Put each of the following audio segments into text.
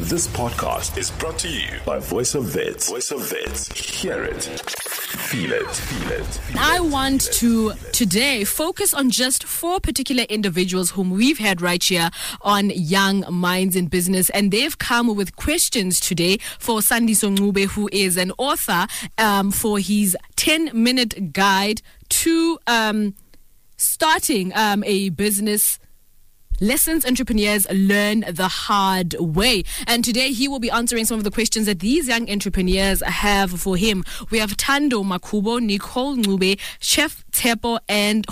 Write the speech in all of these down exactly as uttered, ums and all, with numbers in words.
This podcast is brought to you by Voice of Vets. Voice of Vets. Hear it. Feel it. Feel it. Feel I it. want to today focus on just four particular individuals whom we've had right here on Young Minds in Business, and they've come with questions today for Sandiso Ncube, who is an author um, for his ten-minute guide to um, starting um, a business. Lessons entrepreneurs learn the hard way. And today he will be answering some of the questions that these young entrepreneurs have for him. We have Thando Makhubo, Nicole Ncube, Chef Tepo, and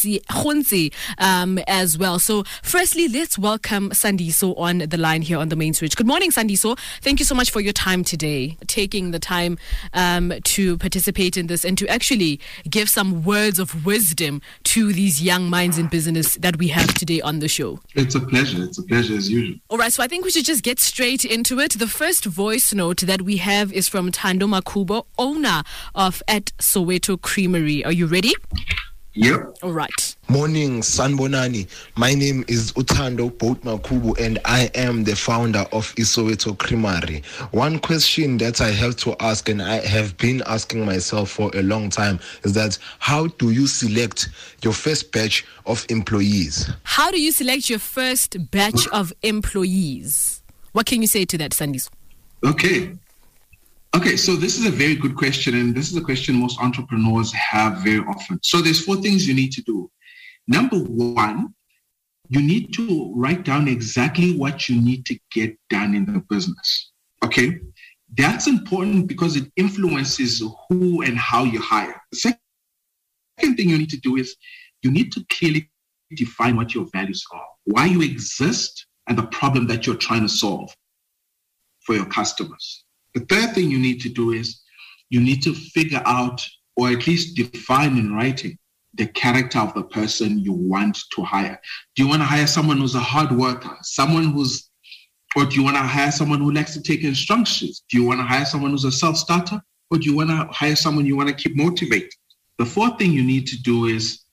Khonzi um, as well. So firstly, let's welcome Sandiso on the line here on the main switch. Good morning, Sandiso. Thank you so much for your time today, taking the time um, to participate in this and to actually give some words of wisdom to these young minds in business that we have today on the show. It's a pleasure. It's a pleasure as usual. All right, so I think we should just get straight into it. The first voice note that we have is from Thando Makhubo, owner of At Soweto Creamery. Are you ready? Yep. All right. Morning, Sanbonani. My name is Uthando Boat Makhubo, and I am the founder of Soweto Creamery. One question that I have to ask, and I have been asking myself for a long time, is that how do you select your first batch of employees? How do you select your first batch of employees? What can you say to that, Sandis? Okay. Okay, so this is a very good question, and this is a question most entrepreneurs have very often. So there's four things you need to do. Number one, you need to write down exactly what you need to get done in the business. Okay? That's important because it influences who and how you hire. The second thing you need to do is you need to clearly define what your values are, why you exist, and the problem that you're trying to solve for your customers. The third thing you need to do is you need to figure out, or at least define in writing, the character of the person you want to hire. Do you want to hire someone who's a hard worker, someone who's, or do you want to hire someone who likes to take instructions? Do you want to hire someone who's a self-starter, or do you want to hire someone you want to keep motivated? The fourth thing you need to do is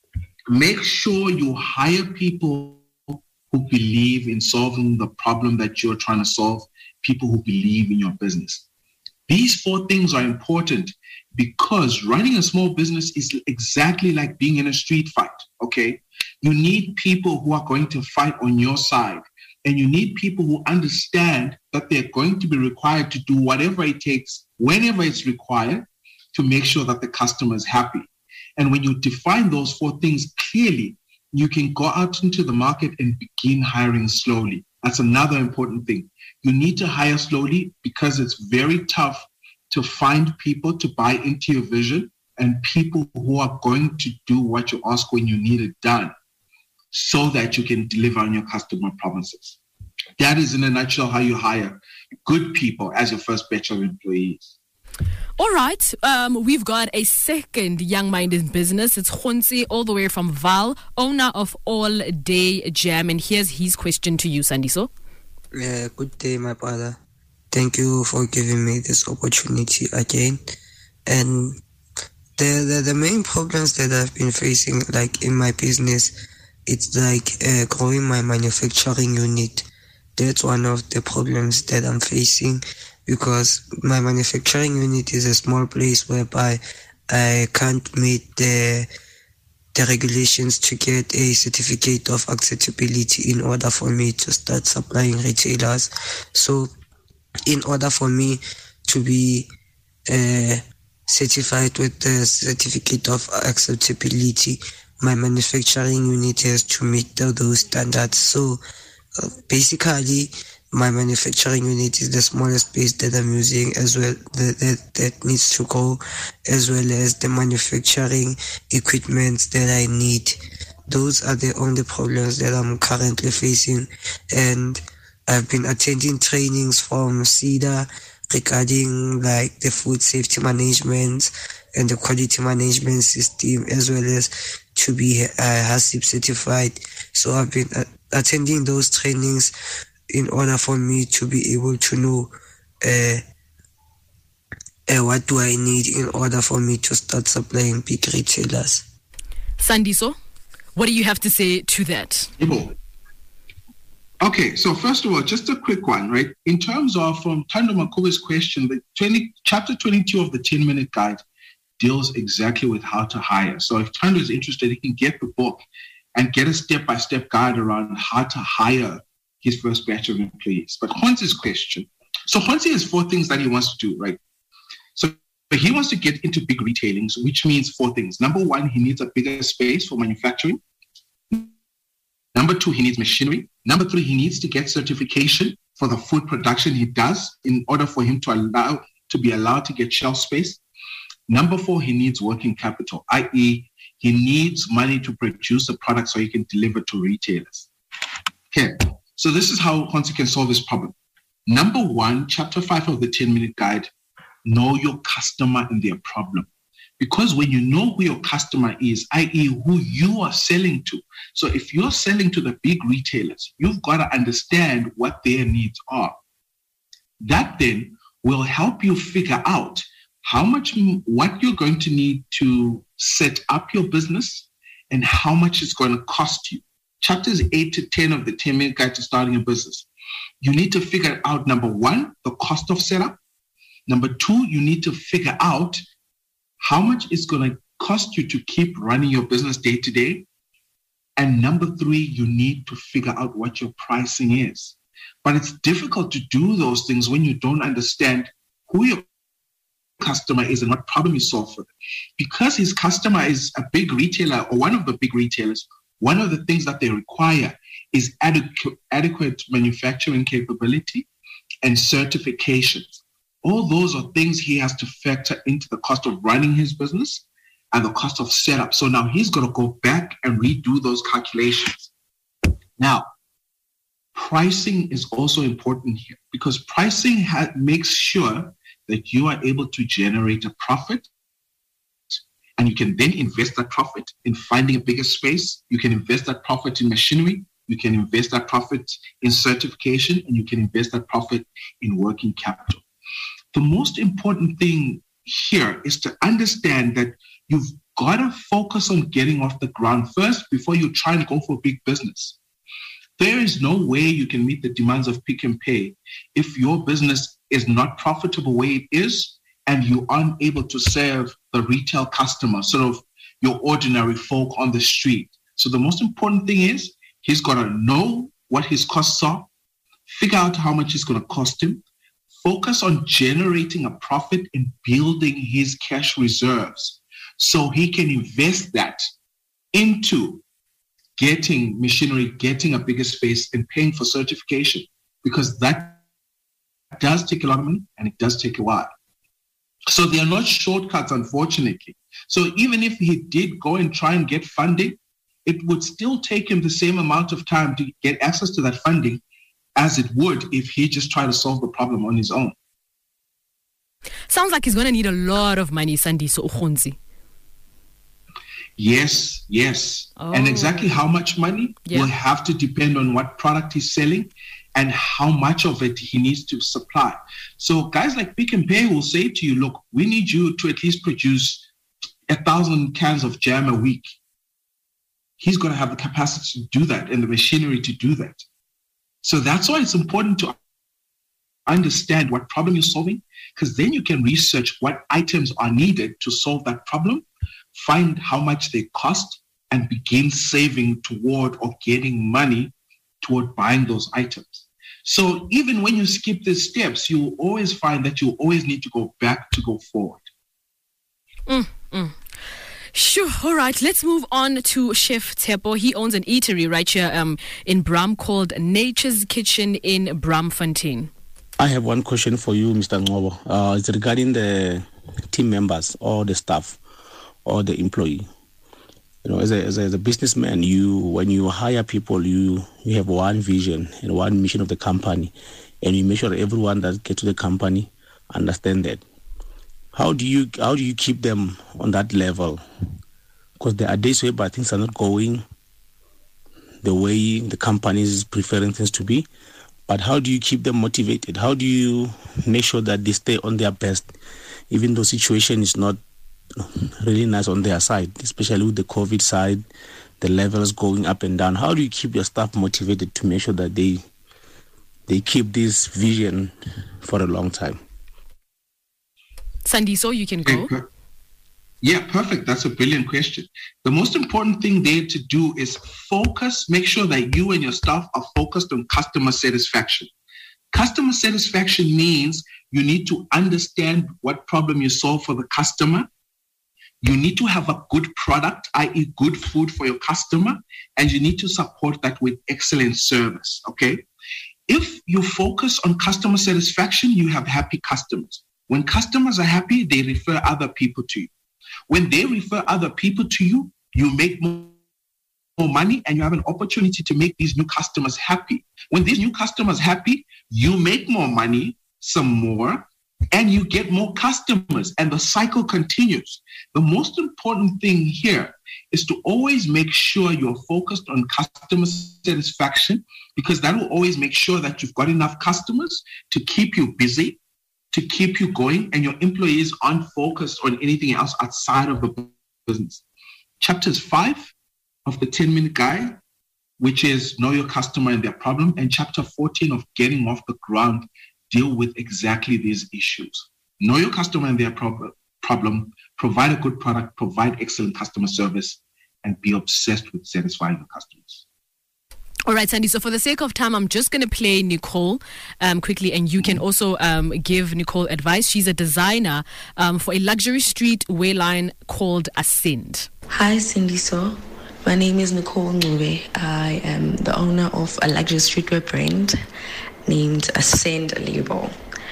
make sure you hire people who believe in solving the problem that you're trying to solve, people who believe in your business. These four things are important because running a small business is exactly like being in a street fight, okay? You need people who are going to fight on your side, and you need people who understand that they're going to be required to do whatever it takes, whenever it's required, to make sure that the customer is happy. And when you define those four things clearly, you can go out into the market and begin hiring slowly. That's another important thing. You need to hire slowly because it's very tough to find people to buy into your vision and people who are going to do what you ask when you need it done so that you can deliver on your customer promises. That is in a nutshell how you hire good people as your first batch of employees. All right, um, we've got a second young mind in business. It's Khonzi, all the way from Val, owner of All Day Jam. And here's his question to you, Sandiso. Yeah, good day, my brother. Thank you for giving me this opportunity again. And the the, the main problems that I've been facing, like in my business, it's like uh, growing my manufacturing unit. That's one of the problems that I'm facing, because my manufacturing unit is a small place whereby I can't meet the the regulations to get a certificate of acceptability in order for me to start supplying retailers. So in order for me to be uh, certified with the certificate of acceptability, my manufacturing unit has to meet those standards. So uh, basically, my manufacturing unit is the smallest place that I'm using as well, that, that, that needs to go, as well as the manufacturing equipment that I need. Those are the only problems that I'm currently facing. And I've been attending trainings from C E D A regarding like the food safety management and the quality management system, as well as to be uh, HACCP certified. So I've been uh, attending those trainings in order for me to be able to know uh, uh, what do I need in order for me to start supplying big retailers. Sandiso, what do you have to say to that? Okay, so first of all, just a quick one, right? In terms of from Thando Makube's question, the twenty, chapter twenty-two of the ten-minute guide deals exactly with how to hire. So if Thando is interested, he can get the book and get a step-by-step guide around how to hire his first batch of employees. But Honsi's question, so Honsi has four things that he wants to do, right? So he wants to get into big retailings, which means four things. Number one, he needs a bigger space for manufacturing. Number two, he needs machinery. Number three, he needs to get certification for the food production he does in order for him to allow to be allowed to get shelf space. Number four, he needs working capital, that is, he needs money to produce a product so he can deliver to retailers. Okay, so this is how Honsi can solve this problem. Number one, chapter five of the ten-minute guide, know your customer and their problem. Because when you know who your customer is, that is who you are selling to. So if you're selling to the big retailers, you've got to understand what their needs are. That then will help you figure out how much, what you're going to need to set up your business and how much it's going to cost you. Chapters eight to ten of the ten-minute guide to starting a business. You need to figure out, number one, the cost of setup. Number two, you need to figure out how much it's going to cost you to keep running your business day to day. And number three, you need to figure out what your pricing is. But it's difficult to do those things when you don't understand who your customer is and what problem you solve for them. Because his customer is a big retailer or one of the big retailers, one of the things that they require is adequate, adequate manufacturing capability and certifications. All those are things he has to factor into the cost of running his business and the cost of setup. So now he's going to go back and redo those calculations. Now, pricing is also important here because pricing ha- makes sure that you are able to generate a profit, and you can then invest that profit in finding a bigger space. You can invest that profit in machinery. You can invest that profit in certification, and you can invest that profit in working capital. The most important thing here is to understand that you've got to focus on getting off the ground first before you try and go for big business. There is no way you can meet the demands of Pick n Pay if your business is not profitable the way it is and you aren't able to serve the retail customer, sort of your ordinary folk on the street. So the most important thing is he's got to know what his costs are, figure out how much it's going to cost him, focus on generating a profit and building his cash reserves so he can invest that into getting machinery, getting a bigger space, and paying for certification, because that does take a lot of money and it does take a while. So they are not shortcuts, unfortunately. So even if he did go and try and get funding, it would still take him the same amount of time to get access to that funding as it would if he just tried to solve the problem on his own. Sounds like he's going to need a lot of money, Sandiso Ukhonsi. Yes, yes. Oh. And exactly how much money yeah. will have to depend on what product he's selling and how much of it he needs to supply. So guys like Pick n Pay will say to you, look, we need you to at least produce a thousand cans of jam a week. He's going to have the capacity to do that and the machinery to do that. So that's why it's important to understand what problem you're solving, because then you can research what items are needed to solve that problem, find how much they cost, and begin saving toward or getting money toward buying those items. So even when you skip these steps, you will always find that you always need to go back to go forward. Mm, mm. Sure. All right. Let's move on to Chef Tshepo. He owns an eatery right here um, in Bram called Nature's Kitchen in Bramfontein. I have one question for you, Mister Ngobo. Uh, it's regarding the team members or the staff or the employee. You know, as a, as a, as a businessman, you when you hire people, you, you have one vision and one mission of the company, and you make sure that everyone that gets to the company understand that. How do you how do you keep them on that level? Because there are days where things are not going the way the company is preferring things to be. But how do you keep them motivated? How do you make sure that they stay on their best, even though the situation is not really nice on their side, especially with the COVID side, the levels going up and down? How do you keep your staff motivated to make sure that they they keep this vision for a long time. Sandiso, you can go. Okay. Yeah, perfect. That's a brilliant question. The most important thing there to do is focus, make sure that you and your staff are focused on customer satisfaction. Customer satisfaction means you need to understand what problem you solve for the customer. You need to have a good product, that is good food for your customer, and you need to support that with excellent service, okay? If you focus on customer satisfaction, you have happy customers. When customers are happy, they refer other people to you. When they refer other people to you, you make more, more money and you have an opportunity to make these new customers happy. When these new customers are happy, you make more money, some more, and you get more customers, and the cycle continues. The most important thing here is to always make sure you're focused on customer satisfaction, because that will always make sure that you've got enough customers to keep you busy, to keep you going, and your employees aren't focused on anything else outside of the business. Chapters five of the ten-minute guide, which is know your customer and their problem, and chapter fourteen of getting off the ground, deal with exactly these issues. Know your customer and their prob- problem, provide a good product, provide excellent customer service, and be obsessed with satisfying your customers. All right, Sandy. So for the sake of time, I'm just going to play Nicole um, quickly, and you can also um, give Nicole advice. She's a designer um, for a luxury streetwear line called Ascend. Hi, Cindy. So my name is Nicole Ncube. I am the owner of a luxury streetwear brand named Ascend Label.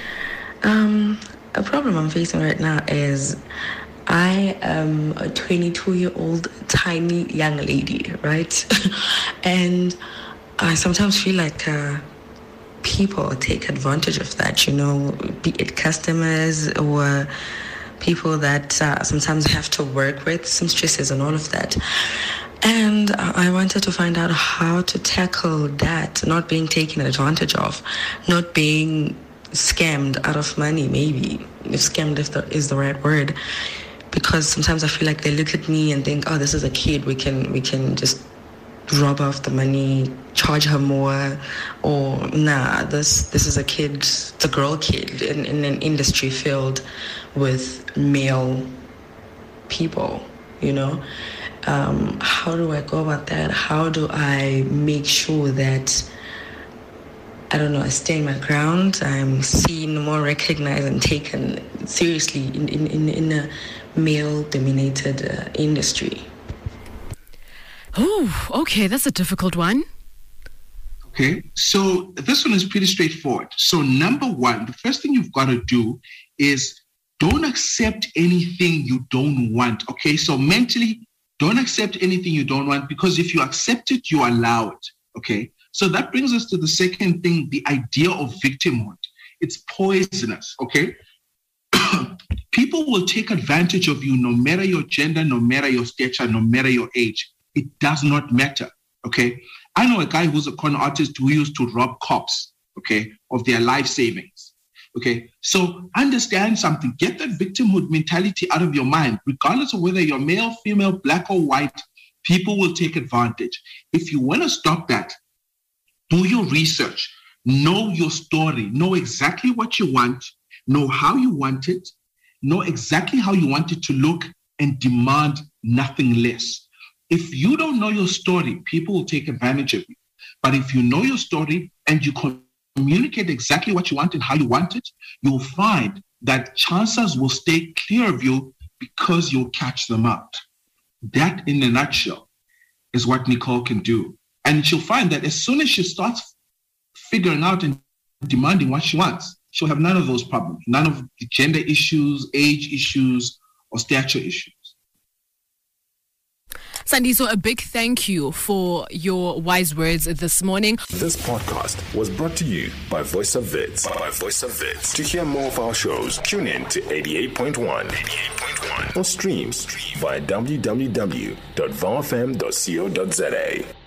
Um, a problem I'm facing right now is I am a twenty-two-year-old tiny young lady, right? And I sometimes feel like uh, people take advantage of that, you know, be it customers or people that uh, sometimes have to work with, some stresses and all of that. And I wanted to find out how to tackle that, not being taken advantage of, not being scammed out of money, maybe, if scammed if the, is the right word. Because sometimes I feel like they look at me and think, oh, this is a kid, we can we can just rob her of the money, charge her more, or nah, this this is a kid, it's a girl kid in, in an industry filled with male people, you know? Um, how do I go about that? How do I make sure that, I don't know, I stay my ground, I'm seen, more recognized and taken seriously in, in, in, in a male-dominated uh, industry? Oh, okay, that's a difficult one. Okay, so this one is pretty straightforward. So number one, the first thing you've got to do is don't accept anything you don't want. Okay, so mentally, don't accept anything you don't want, because if you accept it, you allow it. Okay, so that brings us to the second thing, the idea of victimhood. It's poisonous, okay? People will take advantage of you no matter your gender, no matter your stature, no matter your age. It does not matter, okay? I know a guy who's a con artist who used to rob cops, okay, of their life savings, okay? So understand something. Get that victimhood mentality out of your mind. Regardless of whether you're male, female, black or white, people will take advantage. If you want to stop that, do your research. Know your story. Know exactly what you want. Know how you want it. Know exactly how you want it to look, and demand nothing less. If you don't know your story, people will take advantage of you. But if you know your story and you communicate exactly what you want and how you want it, you'll find that chances will stay clear of you because you'll catch them out. That, in a nutshell, is what Nicole can do. And she'll find that as soon as she starts figuring out and demanding what she wants, she'll have none of those problems, none of the gender issues, age issues, or stature issues. Sandy, so a big thank you for your wise words this morning. This podcast was brought to you by Voice of Wits. By Voice of Wits. To hear more of our shows, tune in to eighty-eight point one. eighty-eight point one. Or stream via w w w dot v o f m dot co dot z a.